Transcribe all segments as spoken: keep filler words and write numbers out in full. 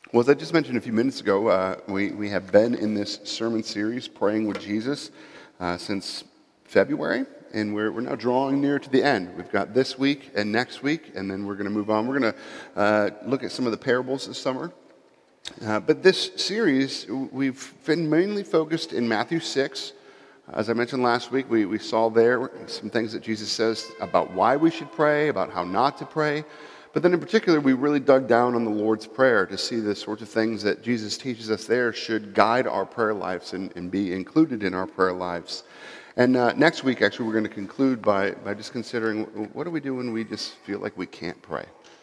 Well, as I just mentioned a few minutes ago, uh, we, we have been in this sermon series, Praying with Jesus, uh, since February, and we're, we're now drawing near to the end. We've got this week and next week, and then we're going to move on. We're going to uh, look at some of the parables this summer. Uh, but this series, we've been mainly focused in Matthew six. As I mentioned last week, we, we saw there some things that Jesus says about why we should pray, about how not to pray. But then in particular, we really dug down on the Lord's Prayer to see the sorts of things that Jesus teaches us there should guide our prayer lives and, and be included in our prayer lives. And uh, next week, actually, we're going to conclude by, by just considering what do we do when we just feel like we can't pray.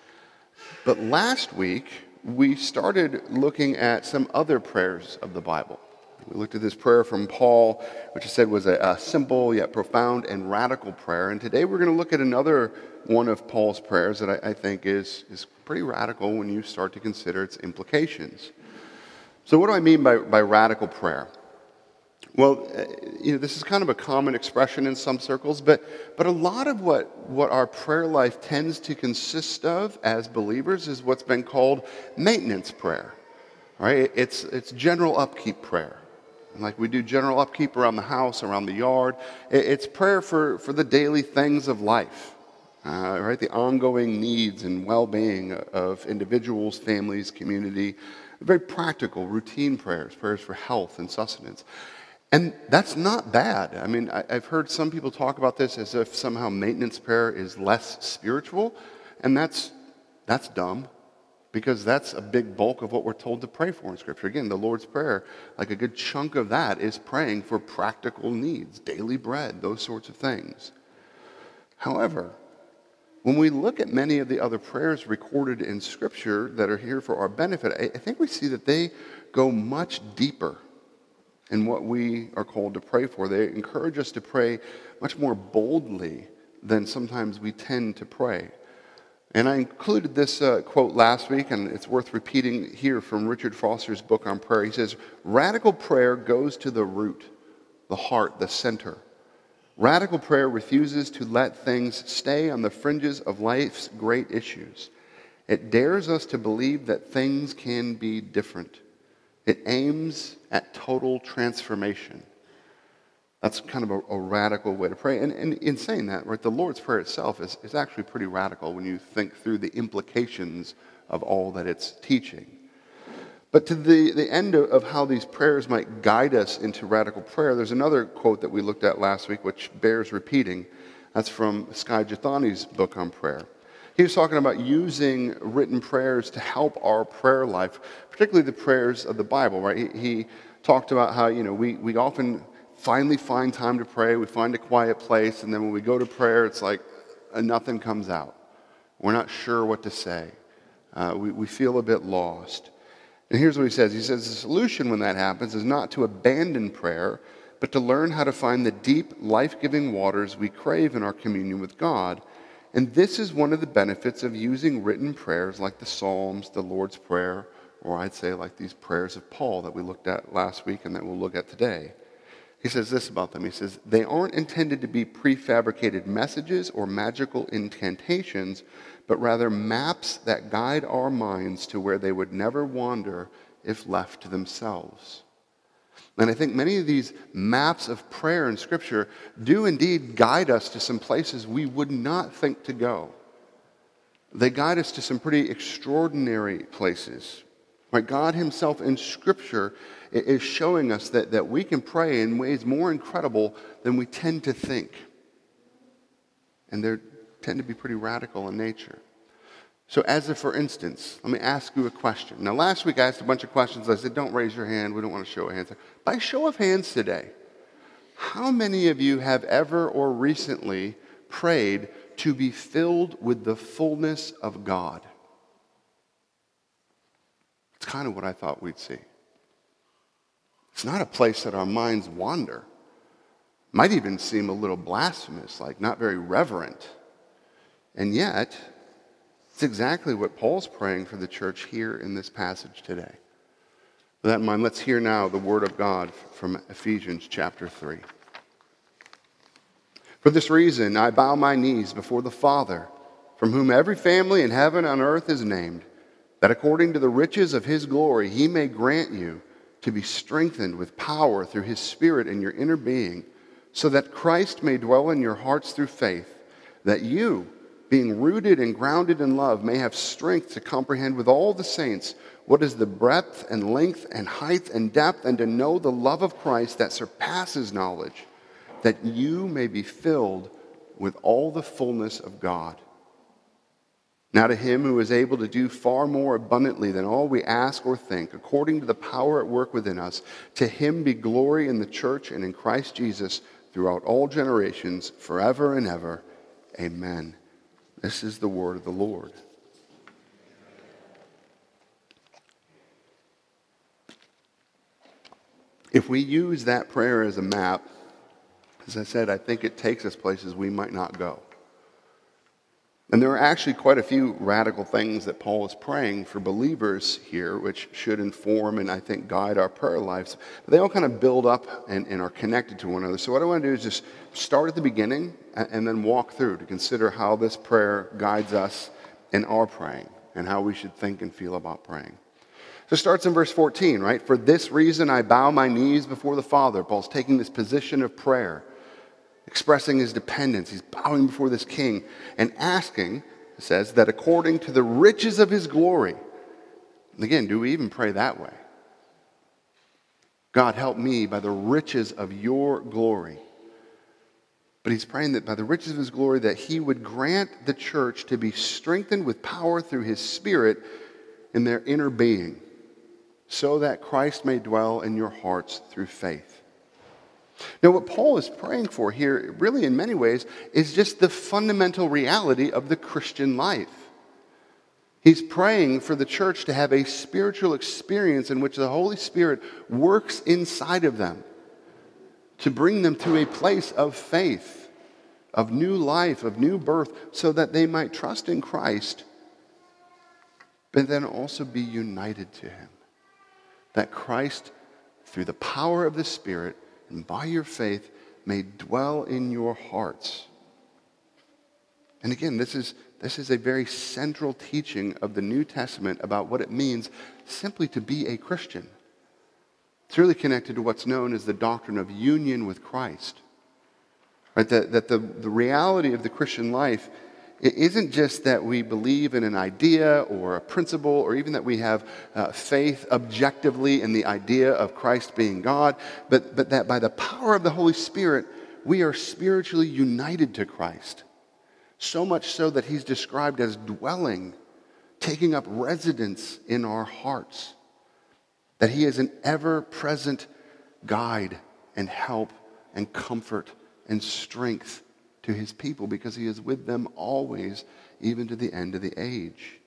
But last week, we started looking at some other prayers of the Bible. We looked at this prayer from Paul, which I said was a, a simple yet profound and radical prayer. And today we're going to look at another one of Paul's prayers that I, I think is, is pretty radical when you start to consider its implications. So what do I mean by, by radical prayer? Well, you know, this is kind of a common expression in some circles, but, but a lot of what, what our prayer life tends to consist of as believers is what's been called maintenance prayer. Right? It's, it's general upkeep prayer. Like we do general upkeep around the house, around the yard. It's prayer for, for the daily things of life, uh, right? The ongoing needs and well-being of individuals, families, community. Very practical, routine prayers, prayers for health and sustenance. And that's not bad. I mean, I, I've heard some people talk about this as if somehow maintenance prayer is less spiritual, and that's that's dumb. Because that's a big bulk of what we're told to pray for in Scripture. Again, the Lord's Prayer, like a good chunk of that is praying for practical needs, daily bread, those sorts of things. However, when we look at many of the other prayers recorded in Scripture that are here for our benefit, I think we see that they go much deeper in what we are called to pray for. They encourage us to pray much more boldly than sometimes we tend to pray. And I included this uh, quote last week, and it's worth repeating here from Richard Foster's book on prayer. He says, "Radical prayer goes to the root, the heart, the center. Radical prayer refuses to let things stay on the fringes of life's great issues. It dares us to believe that things can be different. It aims at total transformation." That's kind of a, a radical way to pray. And, and in saying that, right, the Lord's Prayer itself is, is actually pretty radical when you think through the implications of all that it's teaching. But to the, the end of, of how these prayers might guide us into radical prayer, there's another quote that we looked at last week which bears repeating. That's from Skye Jethani's book on prayer. He was talking about using written prayers to help our prayer life, particularly the prayers of the Bible, right? He, he talked about how, you know, we, we often finally find time to pray, we find a quiet place, and then when we go to prayer, it's like uh, nothing comes out. We're not sure what to say. Uh, we, we feel a bit lost. And here's what he says. He says, the solution when that happens is not to abandon prayer, but to learn how to find the deep, life-giving waters we crave in our communion with God. And this is one of the benefits of using written prayers like the Psalms, the Lord's Prayer, or I'd say like these prayers of Paul that we looked at last week and that we'll look at today. He says this about them. He says, they aren't intended to be prefabricated messages or magical incantations, but rather maps that guide our minds to where they would never wander if left to themselves. And I think many of these maps of prayer in Scripture do indeed guide us to some places we would not think to go. They guide us to some pretty extraordinary places. Right? God himself in Scripture is showing us that, that we can pray in ways more incredible than we tend to think. And they tend to be pretty radical in nature. So as a for instance, let me ask you a question. Now last week I asked a bunch of questions. I said, don't raise your hand. We don't want to show of hands. By show of hands today, how many of you have ever or recently prayed to be filled with the fullness of God? It's kind of what I thought we'd see. It's not a place that our minds wander. Might even seem a little blasphemous, like not very reverent. And yet, it's exactly what Paul's praying for the church here in this passage today. With that in mind, let's hear now the word of God from Ephesians chapter three. For this reason, I bow my knees before the Father, from whom every family in heaven and earth is named, that according to the riches of his glory, he may grant you to be strengthened with power through his Spirit in your inner being, so that Christ may dwell in your hearts through faith, that you, being rooted and grounded in love, may have strength to comprehend with all the saints what is the breadth and length and height and depth, and to know the love of Christ that surpasses knowledge, that you may be filled with all the fullness of God. Now to him who is able to do far more abundantly than all we ask or think, according to the power at work within us, to him be glory in the church and in Christ Jesus throughout all generations, forever and ever. Amen. This is the word of the Lord. If we use that prayer as a map, as I said, I think it takes us places we might not go. And there are actually quite a few radical things that Paul is praying for believers here, which should inform and I think guide our prayer lives. But they all kind of build up and, and are connected to one another. So what I want to do is just start at the beginning and, and then walk through to consider how this prayer guides us in our praying and how we should think and feel about praying. So it starts in verse fourteen, right? For this reason I bow my knees before the Father. Paul's taking this position of prayer, expressing his dependence. He's bowing before this king and asking, it says, that according to the riches of his glory. And again, do we even pray that way? God, help me by the riches of your glory. But he's praying that by the riches of his glory that he would grant the church to be strengthened with power through his Spirit in their inner being, so that Christ may dwell in your hearts through faith. Now, what Paul is praying for here, really in many ways, is just the fundamental reality of the Christian life. He's praying for the church to have a spiritual experience in which the Holy Spirit works inside of them to bring them to a place of faith, of new life, of new birth, so that they might trust in Christ, but then also be united to him. That Christ, through the power of the Spirit, and by your faith, may dwell in your hearts. And again, this is, this is a very central teaching of the New Testament about what it means simply to be a Christian. It's really connected to what's known as the doctrine of union with Christ. Right? That, that the, the reality of the Christian life, it isn't just that we believe in an idea or a principle, or even that we have uh, faith objectively in the idea of Christ being God, but, but that by the power of the Holy Spirit, we are spiritually united to Christ. So much so that he's described as dwelling, taking up residence in our hearts. That he is an ever-present guide and help and comfort and strength to his people, because he is with them always, even to the end of the age.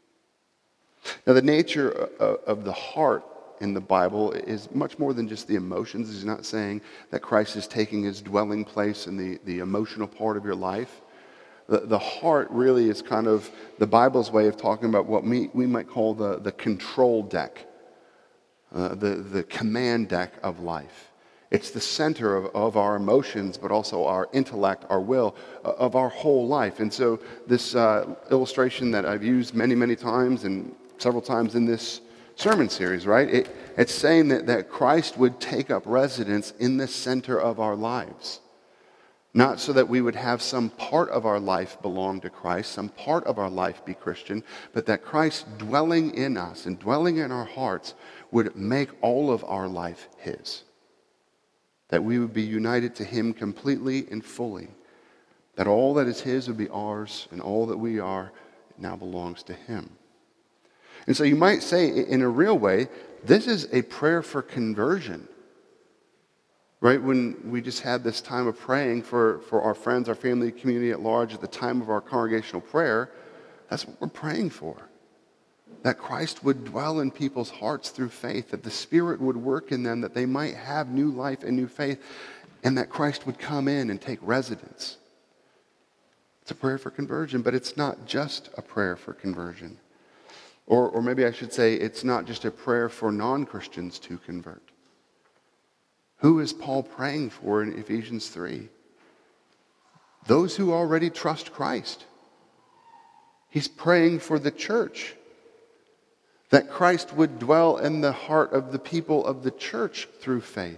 Now, the nature of the heart in the Bible is much more than just the emotions. He's not saying that Christ is taking his dwelling place in the, the emotional part of your life. The, the heart really is kind of the Bible's way of talking about what we, we might call the, the control deck, uh, the, the command deck of life. It's the center of, of our emotions, but also our intellect, our will, uh, of our whole life. And so this uh, illustration that I've used many, many times and several times in this sermon series, right? It, it's saying that, that Christ would take up residence in the center of our lives. Not so that we would have some part of our life belong to Christ, some part of our life be Christian, but that Christ dwelling in us and dwelling in our hearts would make all of our life his. That we would be united to him completely and fully. That all that is his would be ours, and all that we are now belongs to him. And so you might say, in a real way, this is a prayer for conversion. Right? When we just had this time of praying for, for our friends, our family, community at large, at the time of our congregational prayer, that's what we're praying for. That Christ would dwell in people's hearts through faith, that the Spirit would work in them, that they might have new life and new faith, and that Christ would come in and take residence. It's a prayer for conversion, but it's not just a prayer for conversion. Or, or maybe I should say, it's not just a prayer for non-Christians to convert. Who is Paul praying for in Ephesians three? Those who already trust Christ. He's praying for the church. That Christ would dwell in the heart of the people of the church through faith.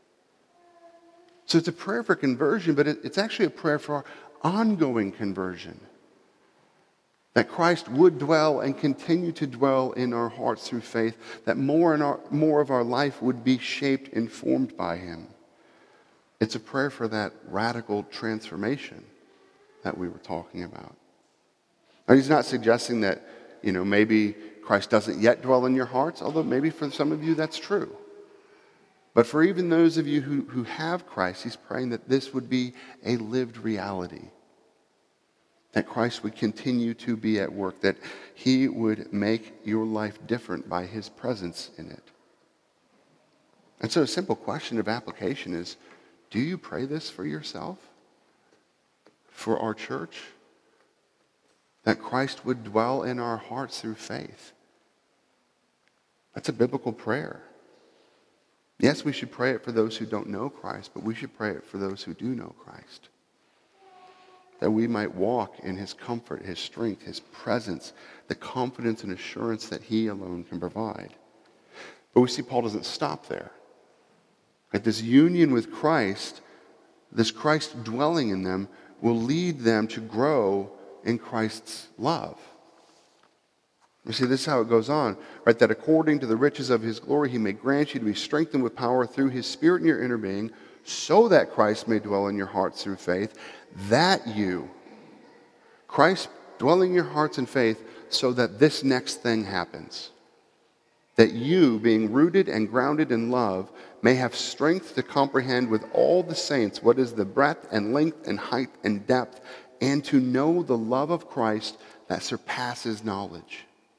So it's a prayer for conversion, but it's actually a prayer for our ongoing conversion. That Christ would dwell and continue to dwell in our hearts through faith, that more, and our, more of our life would be shaped and formed by him. It's a prayer for that radical transformation that we were talking about. Now, he's not suggesting that, you know, maybe Christ doesn't yet dwell in your hearts, although maybe for some of you that's true. But for even those of you who, who have Christ, he's praying that this would be a lived reality. That Christ would continue to be at work, that he would make your life different by his presence in it. And so a simple question of application is, do you pray this for yourself? For our church? That Christ would dwell in our hearts through faith. That's a biblical prayer. Yes, we should pray it for those who don't know Christ, but we should pray it for those who do know Christ. That we might walk in his comfort, his strength, his presence, the confidence and assurance that he alone can provide. But we see Paul doesn't stop there. Right? This union with Christ, this Christ dwelling in them, will lead them to grow in Christ's love. You see, this is how it goes on, right? That according to the riches of his glory, he may grant you to be strengthened with power through his Spirit in your inner being, so that Christ may dwell in your hearts through faith, that you, Christ dwelling in your hearts in faith, so that this next thing happens. That you, being rooted and grounded in love, may have strength to comprehend with all the saints what is the breadth and length and height and depth, and to know the love of Christ that surpasses knowledge.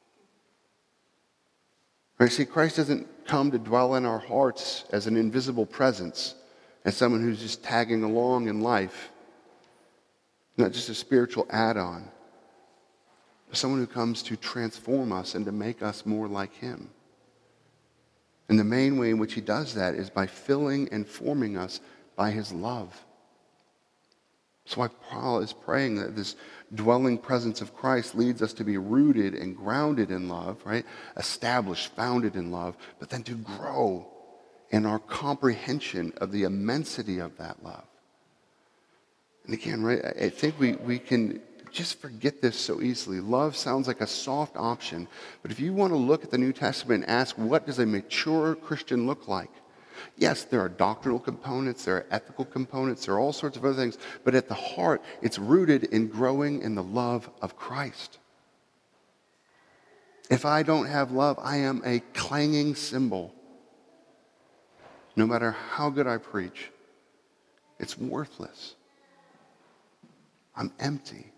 Right? See, Christ doesn't come to dwell in our hearts as an invisible presence, as someone who's just tagging along in life. Not just a spiritual add-on, but someone who comes to transform us and to make us more like him. And the main way in which he does that is by filling and forming us by his love. That's why Paul is praying that this dwelling presence of Christ leads us to be rooted and grounded in love, right? Established, founded in love, but then to grow in our comprehension of the immensity of that love. And again, right, I think we, we can just forget this so easily. Love sounds like a soft option, but if you want to look at the New Testament and ask, what does a mature Christian look like? Yes, there are doctrinal components, there are ethical components, there are all sorts of other things, but at the heart, it's rooted in growing in the love of Christ. If I don't have love, I am a clanging cymbal. No matter how good I preach, it's worthless. I'm empty.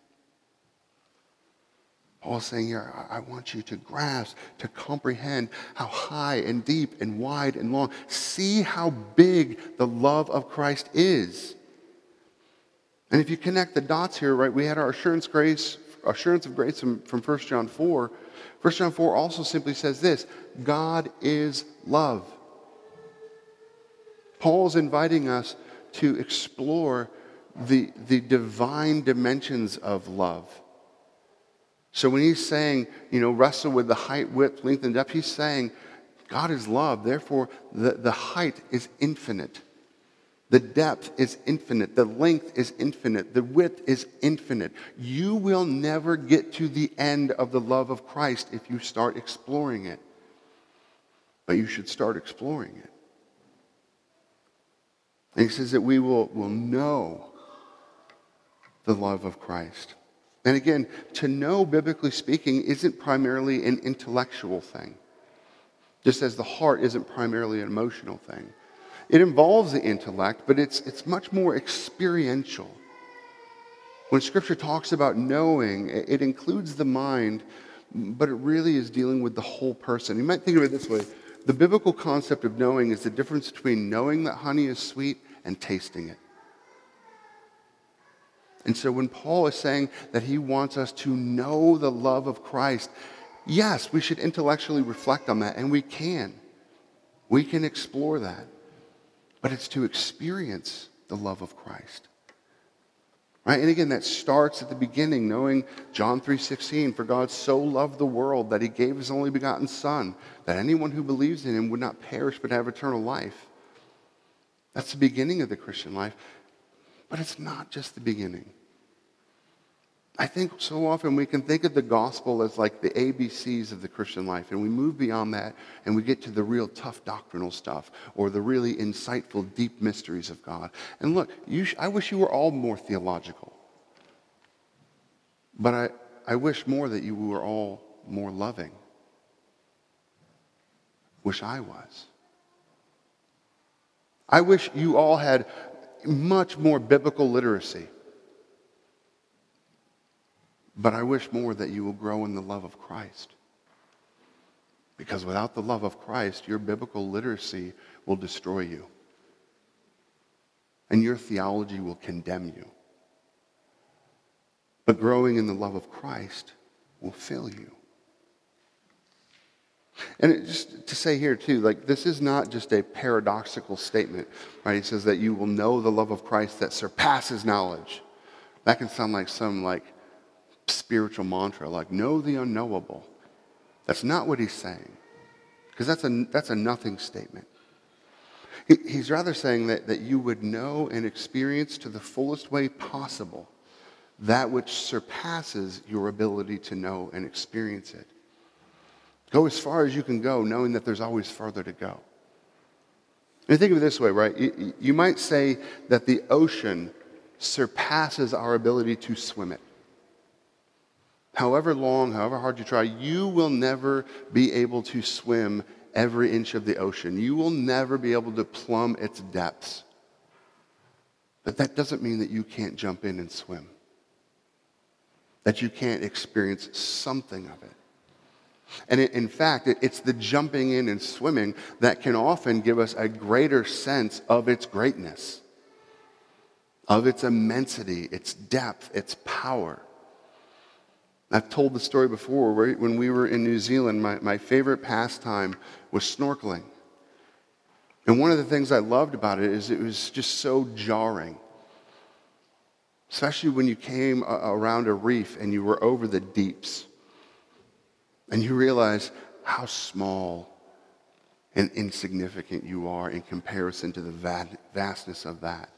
Paul's saying here, I want you to grasp, to comprehend how high and deep and wide and long. See how big the love of Christ is. And if you connect the dots here, right, we had our assurance grace, assurance of grace from, from First John four. First John four also simply says this: God is love. Paul's inviting us to explore the, the divine dimensions of love. So when he's saying, you know, wrestle with the height, width, length, and depth, he's saying God is love. Therefore, the, the height is infinite. The depth is infinite. The length is infinite. The width is infinite. You will never get to the end of the love of Christ if you start exploring it. But you should start exploring it. And he says that we will, will know the love of Christ. And again, to know, biblically speaking, isn't primarily an intellectual thing. Just as the heart isn't primarily an emotional thing. It involves the intellect, but it's, it's much more experiential. When Scripture talks about knowing, it includes the mind, but it really is dealing with the whole person. You might think of it this way. The biblical concept of knowing is the difference between knowing that honey is sweet and tasting it. And so when Paul is saying that he wants us to know the love of Christ, yes, we should intellectually reflect on that, and we can. We can explore that. But it's to experience the love of Christ. Right? And again, that starts at the beginning, knowing John three sixteen, for God so loved the world that he gave his only begotten Son, that anyone who believes in him would not perish but have eternal life. That's the beginning of the Christian life. But it's not just the beginning. I think so often we can think of the gospel as like the A B Cs of the Christian life, and we move beyond that and we get to the real tough doctrinal stuff or the really insightful, deep mysteries of God. And look, you sh- I wish you were all more theological, but I, I wish more that you were all more loving. Wish I was. I wish you all had much more biblical literacy. But I wish more that you will grow in the love of Christ. Because without the love of Christ, your biblical literacy will destroy you. And your theology will condemn you. But growing in the love of Christ will fill you. And it, just to say here too, like this is not just a paradoxical statement, right? He says that you will know the love of Christ that surpasses knowledge. That can sound like some like spiritual mantra, like know the unknowable. That's not what he's saying, because that's a that's a nothing statement. He, he's rather saying that, that you would know and experience to the fullest way possible that which surpasses your ability to know and experience it. Go as far as you can go, knowing that there's always further to go. And think of it this way, right? You, you might say that the ocean surpasses our ability to swim it. However long, however hard you try, you will never be able to swim every inch of the ocean. You will never be able to plumb its depths. But that doesn't mean that you can't jump in and swim. That you can't experience something of it. And it, in fact, it, it's the jumping in and swimming that can often give us a greater sense of its greatness, of its immensity, its depth, its power. I've told the story before, where when we were in New Zealand, my, my favorite pastime was snorkeling. And one of the things I loved about it is it was just so jarring. Especially when you came a- around a reef and you were over the deeps. And you realize how small and insignificant you are in comparison to the va- vastness of that.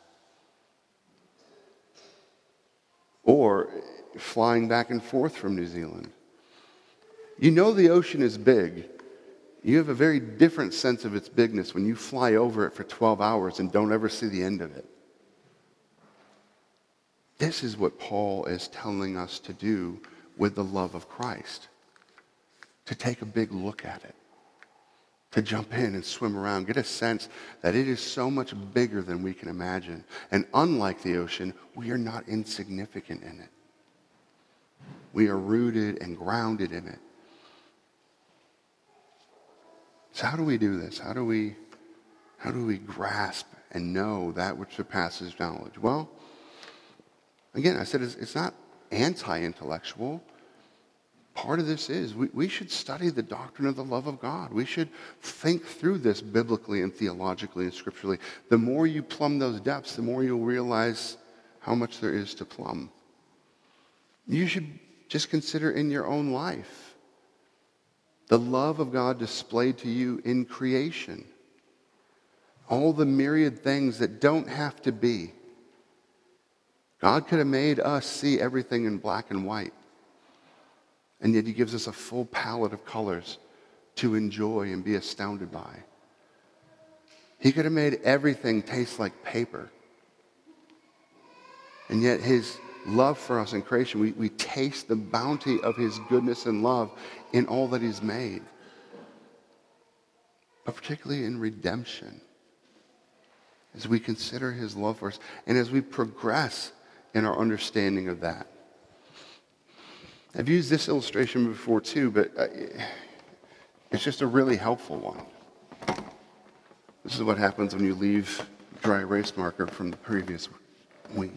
Or flying back and forth from New Zealand. You know the ocean is big. You have a very different sense of its bigness when you fly over it for twelve hours and don't ever see the end of it. This is what Paul is telling us to do with the love of Christ. To take a big look at it. To jump in and swim around. Get a sense that it is so much bigger than we can imagine. And unlike the ocean, we are not insignificant in it. We are rooted and grounded in it. So how do we do this? How do we, how do we grasp and know that which surpasses knowledge? Well, again, I said it's, it's not anti-intellectual. Part of this is we, we should study the doctrine of the love of God. We should think through this biblically and theologically and scripturally. The more you plumb those depths, the more you'll realize how much there is to plumb. You should just consider in your own life the love of God displayed to you in creation. All the myriad things that don't have to be. God could have made us see everything in black and white. And yet he gives us a full palette of colors to enjoy and be astounded by. He could have made everything taste like paper. And yet his love for us in creation, we, we taste the bounty of his goodness and love in all that he's made. But particularly in redemption. As we consider his love for us and as we progress in our understanding of that. I've used this illustration before too, but it's just a really helpful one. This is what happens when you leave dry erase marker from the previous week.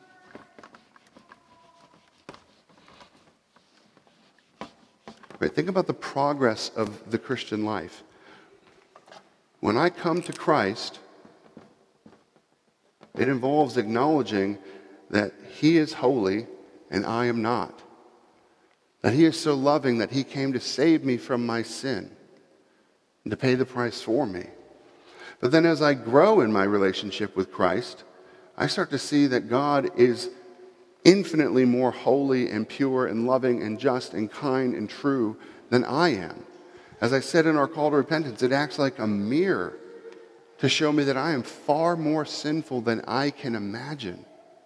Right, think about the progress of the Christian life. When I come to Christ, it involves acknowledging that he is holy and I am not. That he is so loving that he came to save me from my sin and to pay the price for me. But then as I grow in my relationship with Christ, I start to see that God is infinitely more holy and pure and loving and just and kind and true than I am. As I said in our call to repentance, it acts like a mirror to show me that I am far more sinful than I can imagine.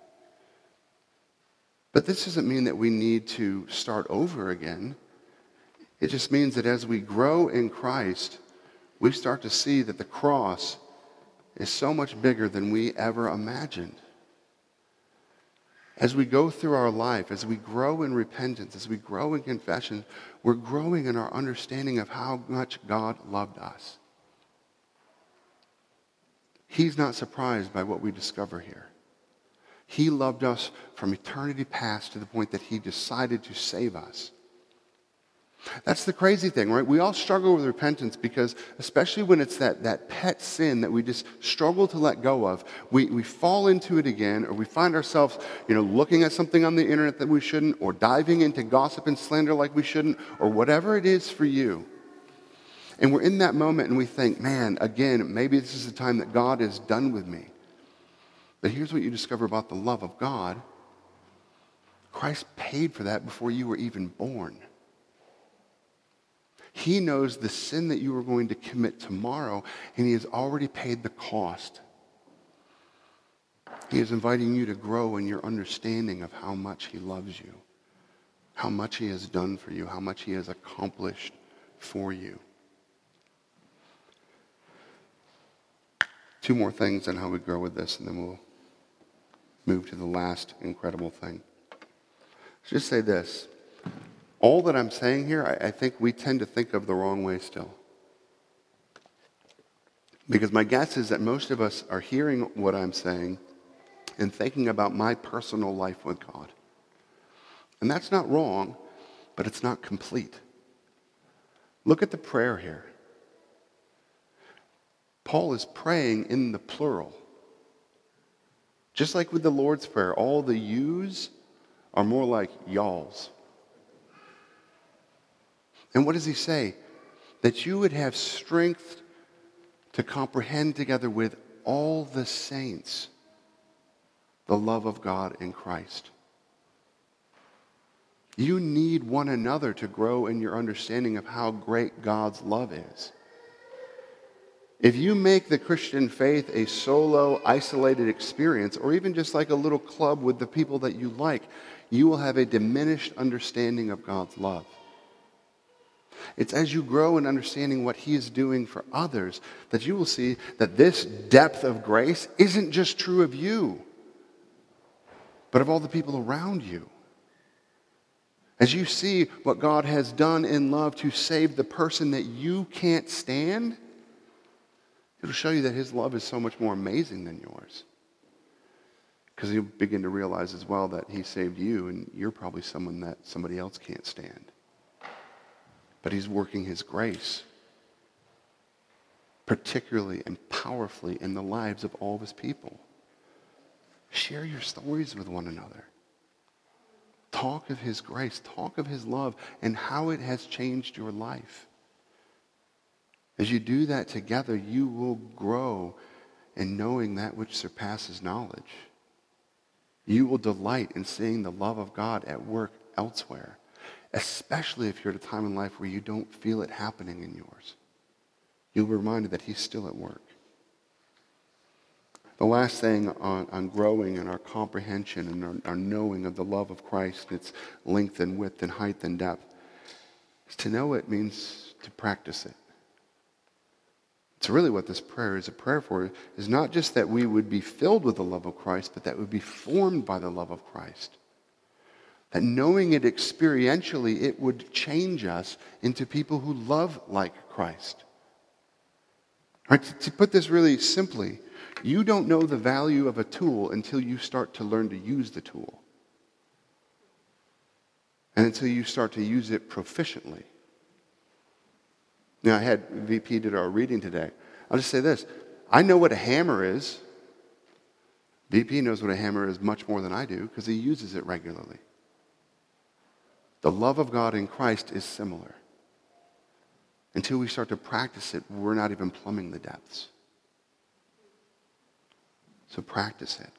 But this doesn't mean that we need to start over again. It just means that as we grow in Christ, we start to see that the cross is so much bigger than we ever imagined. As we go through our life, as we grow in repentance, as we grow in confession, we're growing in our understanding of how much God loved us. He's not surprised by what we discover here. He loved us from eternity past to the point that he decided to save us. That's the crazy thing, right? We all struggle with repentance because, especially when it's that, that pet sin that we just struggle to let go of, we, we fall into it again, or we find ourselves, you know, looking at something on the internet that we shouldn't, or diving into gossip and slander like we shouldn't, or whatever it is for you. And we're in that moment and we think, man, again, maybe this is the time that God is done with me. But here's what you discover about the love of God. Christ paid for that before you were even born. He knows the sin that you are going to commit tomorrow, and he has already paid the cost. He is inviting you to grow in your understanding of how much he loves you, how much he has done for you, how much he has accomplished for you. Two more things on how we grow with this, and then we'll move to the last incredible thing. Let's just say this. All that I'm saying here, I, I think we tend to think of the wrong way still. Because my guess is that most of us are hearing what I'm saying and thinking about my personal life with God. And that's not wrong, but it's not complete. Look at the prayer here. Paul is praying in the plural. Just like with the Lord's Prayer, all the yous are more like y'alls. And what does he say? That you would have strength to comprehend together with all the saints the love of God in Christ. You need one another to grow in your understanding of how great God's love is. If you make the Christian faith a solo, isolated experience, or even just like a little club with the people that you like, you will have a diminished understanding of God's love. It's as you grow in understanding what he is doing for others that you will see that this depth of grace isn't just true of you, but of all the people around you. As you see what God has done in love to save the person that you can't stand, it'll show you that his love is so much more amazing than yours. Because you'll begin to realize as well that he saved you, and you're probably someone that somebody else can't stand. But he's working his grace, particularly and powerfully in the lives of all of his people. Share your stories with one another. Talk of his grace, talk of his love, and how it has changed your life. As you do that together, you will grow in knowing that which surpasses knowledge. You will delight in seeing the love of God at work elsewhere, especially if you're at a time in life where you don't feel it happening in yours. You'll be reminded that he's still at work. The last thing on, on growing in our comprehension and our, our knowing of the love of Christ, its length and width and height and depth, is to know it means to practice it. It's really what this prayer is a prayer for, is not just that we would be filled with the love of Christ, but that we would be formed by the love of Christ. That knowing it experientially, it would change us into people who love like Christ. Right, to, to put this really simply, you don't know the value of a tool until you start to learn to use the tool. And until you start to use it proficiently. Now, I had V P did our reading today. I'll just say this. I know what a hammer is. B P knows what a hammer is much more than I do because he uses it regularly. The love of God in Christ is similar. Until we start to practice it, we're not even plumbing the depths. So practice it.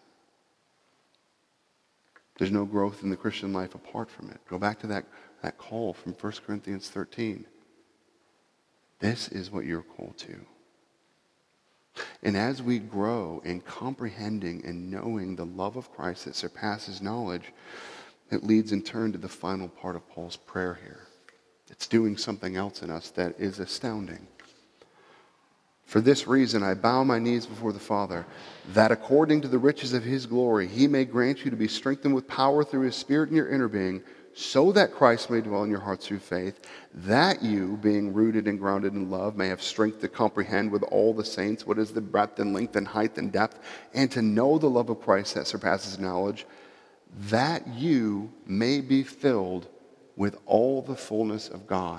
There's no growth in the Christian life apart from it. Go back to that, that call from First Corinthians thirteen. This is what you're called to. And as we grow in comprehending and knowing the love of Christ that surpasses knowledge, it leads in turn to the final part of Paul's prayer here. It's doing something else in us that is astounding. For this reason, I bow my knees before the Father, that according to the riches of his glory, he may grant you to be strengthened with power through his Spirit in your inner being, so that Christ may dwell in your hearts through faith, that you, being rooted and grounded in love, may have strength to comprehend with all the saints what is the breadth and length and height and depth, and to know the love of Christ that surpasses knowledge, that you may be filled with all the fullness of God.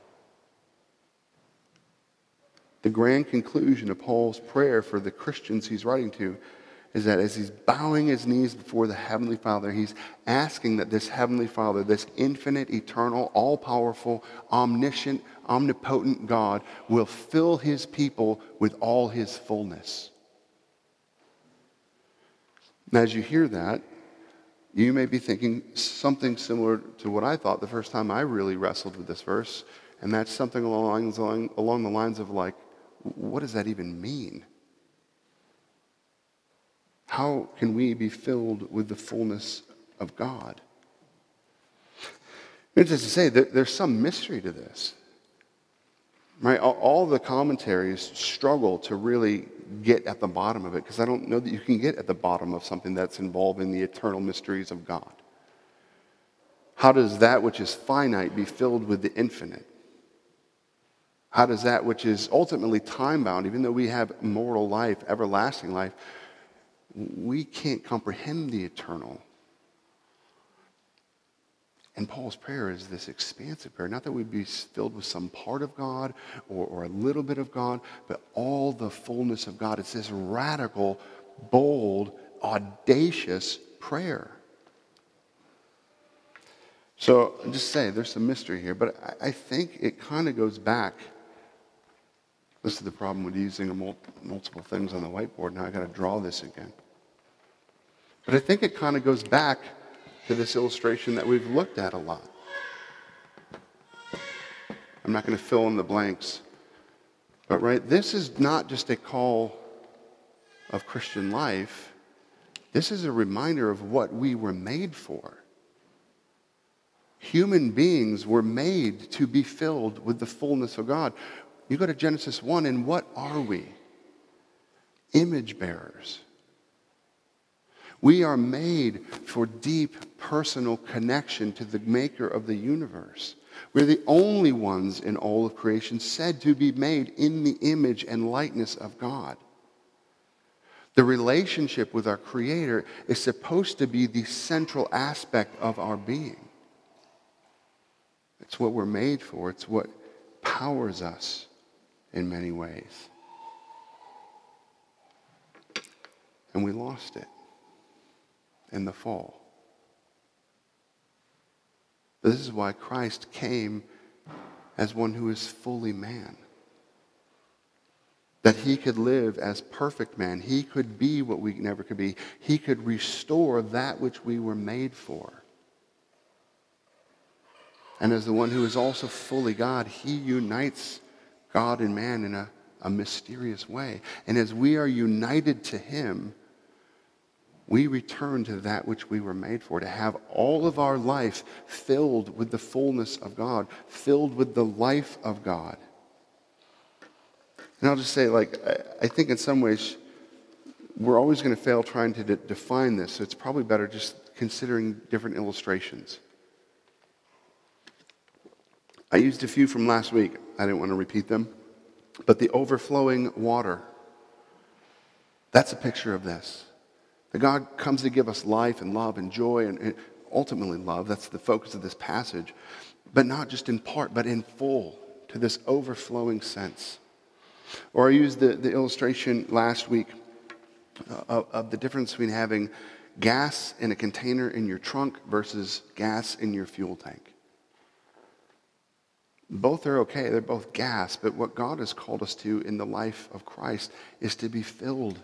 The grand conclusion of Paul's prayer for the Christians he's writing to is that as he's bowing his knees before the Heavenly Father, he's asking that this Heavenly Father, this infinite, eternal, all-powerful, omniscient, omnipotent God will fill his people with all his fullness. And as you hear that, you may be thinking something similar to what I thought the first time I really wrestled with this verse, and that's something along, along, along the lines of like, what does that even mean? How can we be filled with the fullness of God? It's just to say that there's some mystery to this. Right? All, all the commentaries struggle to really get at the bottom of it because I don't know that you can get at the bottom of something that's involving the eternal mysteries of God. How does that which is finite be filled with the infinite? How does that which is ultimately time-bound, even though we have immortal life, everlasting life, we can't comprehend the eternal. And Paul's prayer is this expansive prayer. Not that we'd be filled with some part of God or, or a little bit of God, but all the fullness of God. It's this radical, bold, audacious prayer. So just say there's some mystery here, but I, I think it kind of goes back. This is the problem with using a mul- multiple things on the whiteboard. Now I got to draw this again. But I think it kind of goes back to this illustration that we've looked at a lot. I'm not going to fill in the blanks. But right, this is not just a call of Christian life. This is a reminder of what we were made for. Human beings were made to be filled with the fullness of God. You go to Genesis one, and what are we? Image bearers. We are made for deep personal connection to the maker of the universe. We're the only ones in all of creation said to be made in the image and likeness of God. The relationship with our Creator is supposed to be the central aspect of our being. It's what we're made for. It's what powers us in many ways. And we lost it in the fall. This is why Christ came as one who is fully man. That he could live as perfect man. He could be what we never could be. He could restore that which we were made for. And as the one who is also fully God, he unites God and man in a, a mysterious way. And as we are united to him, we return to that which we were made for, to have all of our life filled with the fullness of God, filled with the life of God. And I'll just say, like, I, I think in some ways, we're always going to fail trying to de- define this, so it's probably better just considering different illustrations. I used a few from last week. I didn't want to repeat them. But the overflowing water, that's a picture of this. That God comes to give us life and love and joy and, and ultimately love. That's the focus of this passage. But not just in part, but in full, to this overflowing sense. Or I used the, the illustration last week of, of the difference between having gas in a container in your trunk versus gas in your fuel tank. Both are okay. They're both gas. But what God has called us to in the life of Christ is to be filled.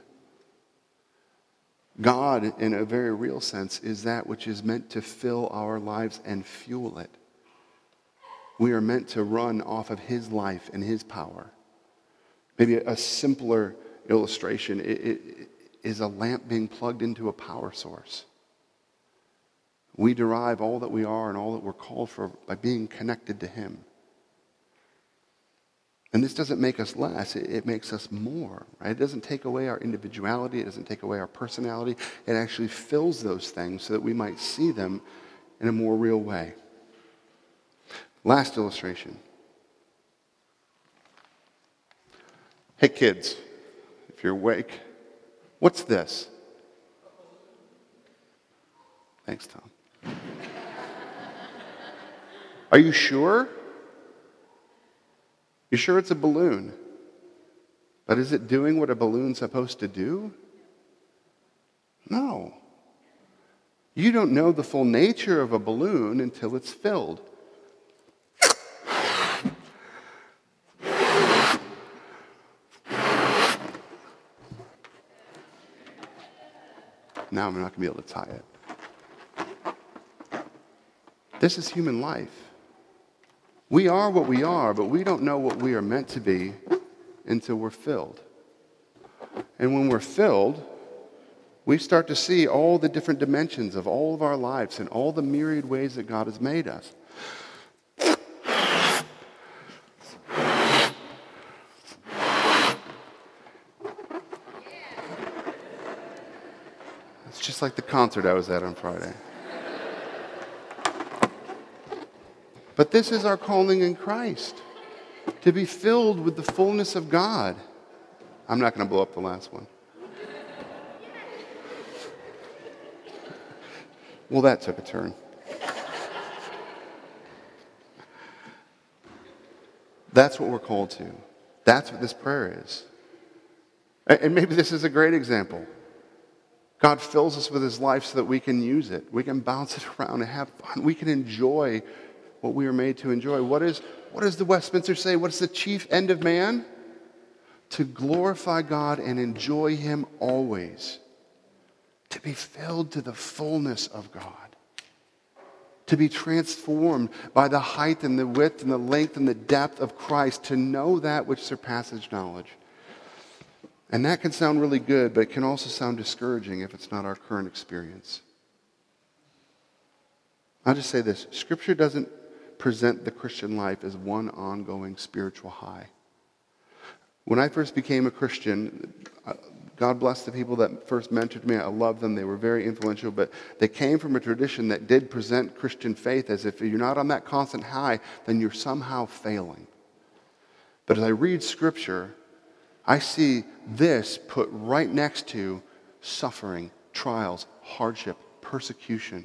God, in a very real sense, is that which is meant to fill our lives and fuel it. We are meant to run off of his life and his power. Maybe a simpler illustration it, it, is a lamp being plugged into a power source. We derive all that we are and all that we're called for by being connected to him. And this doesn't make us less, it, it makes us more. Right? It doesn't take away our individuality, it doesn't take away our personality. It actually fills those things so that we might see them in a more real way. Last illustration. Hey kids, if you're awake, what's this? Thanks, Tom. Are you sure? You sure it's a balloon? But is it doing what a balloon's supposed to do? No. You don't know the full nature of a balloon until it's filled. Now I'm not going to be able to tie it. This is human life. We are what we are, but we don't know what we are meant to be until we're filled. And when we're filled, we start to see all the different dimensions of all of our lives and all the myriad ways that God has made us. It's just like the concert I was at on Friday. But this is our calling in Christ, to be filled with the fullness of God. I'm not going to blow up the last one. Well, that took a turn. That's what we're called to. That's what this prayer is. And maybe this is a great example. God fills us with his life so that we can use it. We can bounce it around and have fun. We can enjoy what we are made to enjoy. What is, what does the Westminster say? What is the chief end of man? To glorify God and enjoy him always. To be filled to the fullness of God. To be transformed by the height and the width and the length and the depth of Christ. To know that which surpasses knowledge. And that can sound really good, but it can also sound discouraging if it's not our current experience. I'll just say this. Scripture doesn't present the Christian life as one ongoing spiritual high. When I first became a Christian, God bless the people that first mentored me. I love them. They were very influential, but they came from a tradition that did present Christian faith as if you're not on that constant high, then you're somehow failing. But as I read Scripture, I see this put right next to suffering, trials, hardship, persecution.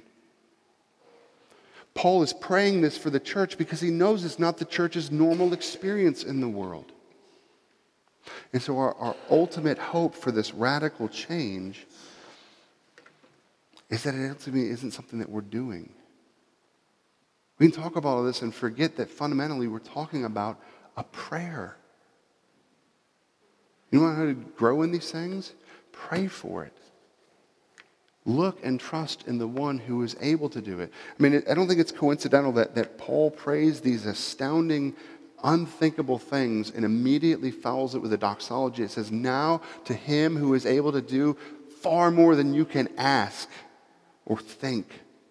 Paul is praying this for the church because he knows it's not the church's normal experience in the world. And so our, our ultimate hope for this radical change is that it ultimately isn't something that we're doing. We can talk about all this and forget that fundamentally we're talking about a prayer. You want how to grow in these things? Pray for it. Look and trust in the one who is able to do it. I mean, I don't think it's coincidental that, that Paul prays these astounding, unthinkable things and immediately follows it with a doxology. It says, now to him who is able to do far more than you can ask or think.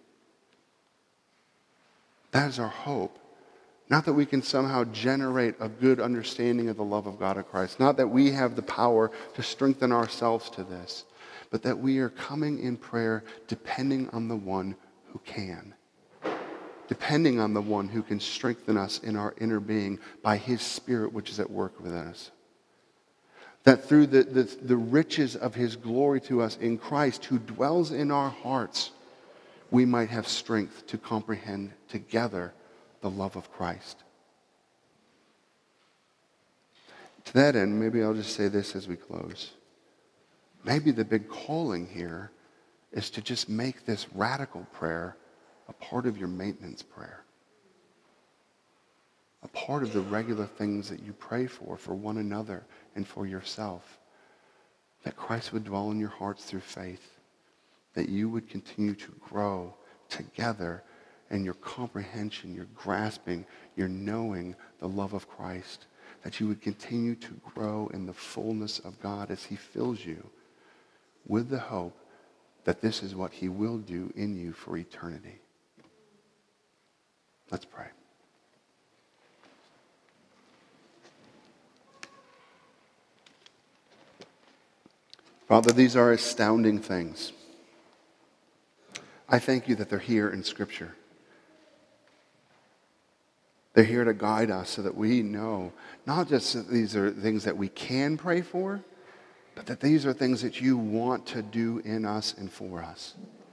That is our hope. Not that we can somehow generate a good understanding of the love of God in Christ. Not that we have the power to strengthen ourselves to this. But that we are coming in prayer depending on the one who can. Depending on the one who can strengthen us in our inner being by his Spirit which is at work within us. That through the, the, the riches of his glory to us in Christ who dwells in our hearts, we might have strength to comprehend together the love of Christ. To that end, maybe I'll just say this as we close. maybe the big calling here is to just make this radical prayer a part of your maintenance prayer. A part of the regular things that you pray for, for one another and for yourself. That Christ would dwell in your hearts through faith. That you would continue to grow together in your comprehension, your grasping, your knowing the love of Christ. That you would continue to grow in the fullness of God as he fills you with the hope that this is what he will do in you for eternity. Let's pray. Father, these are astounding things. I thank you that they're here in Scripture. They're here to guide us so that we know not just that these are things that we can pray for, but that these are things that you want to do in us and for us.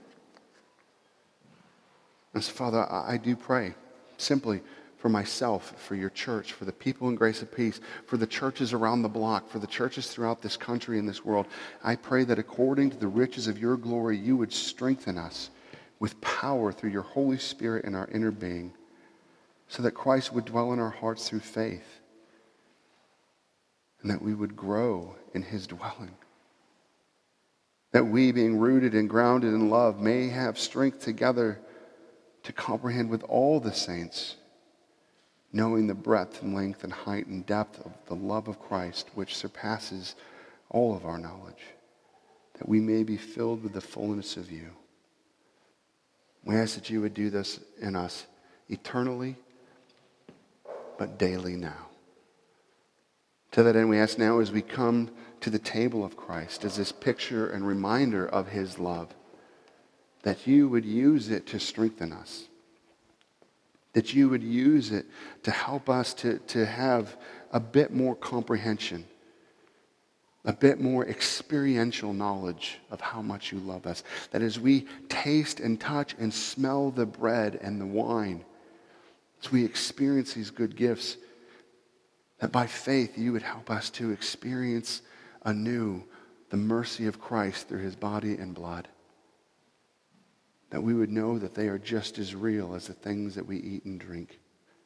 And so, Father, I do pray simply for myself, for your church, for the people in Grace of Peace, for the churches around the block, for the churches throughout this country and this world. I pray that according to the riches of your glory, you would strengthen us with power through your Holy Spirit in our inner being, so that Christ would dwell in our hearts through faith, and that we would grow in his dwelling. That we, being rooted and grounded in love, may have strength together to comprehend with all the saints, knowing the breadth and length and height and depth of the love of Christ, which surpasses all of our knowledge, that we may be filled with the fullness of you. We ask that you would do this in us eternally, but daily now. To that end, we ask now as we come to the table of Christ, as this picture and reminder of his love, that you would use it to strengthen us. That you would use it to help us to, to have a bit more comprehension, a bit more experiential knowledge of how much you love us. That as we taste and touch and smell the bread and the wine, as we experience these good gifts, that by faith you would help us to experience anew the mercy of Christ through his body and blood. That we would know that they are just as real as the things that we eat and drink.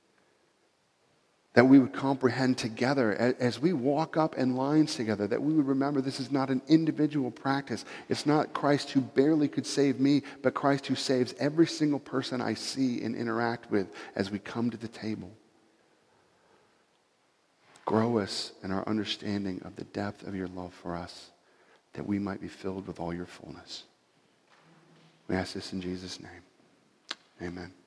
That we would comprehend together as we walk up in lines together, that we would remember this is not an individual practice. It's not Christ who barely could save me, but Christ who saves every single person I see and interact with as we come to the table. Grow us in our understanding of the depth of your love for us, that we might be filled with all your fullness. We ask this in Jesus' name. Amen.